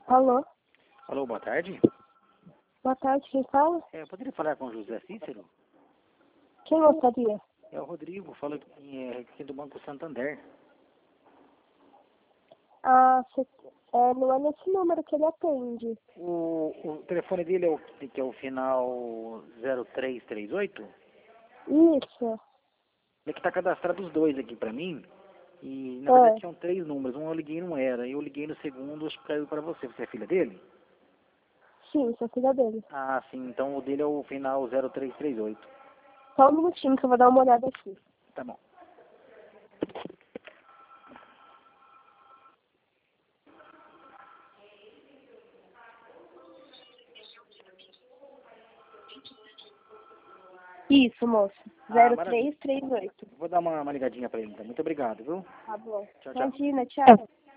Alô? Alô, boa tarde. Boa tarde, quem fala? Eu poderia falar com o José Cícero? Quem gostaria? É o Rodrigo, fala aqui do Banco Santander. Não é nesse número que ele atende. O telefone dele é que é o final 0338? Isso. Ele que está cadastrado os dois aqui pra mim. E na verdade tinham 3 números, um eu liguei e não era. Eu liguei no segundo, acho que caiu pra você. Você é filha dele? Sim, sou filha dele. Ah, sim, então o dele é o final 0338. Só um minutinho que eu vou dar uma olhada aqui. Tá bom. Isso, moço. Maravilha. 0338. Vou dar uma ligadinha pra ele, então. Muito obrigado, viu? Tá bom. Tchau, tchau. Imagina, tchau.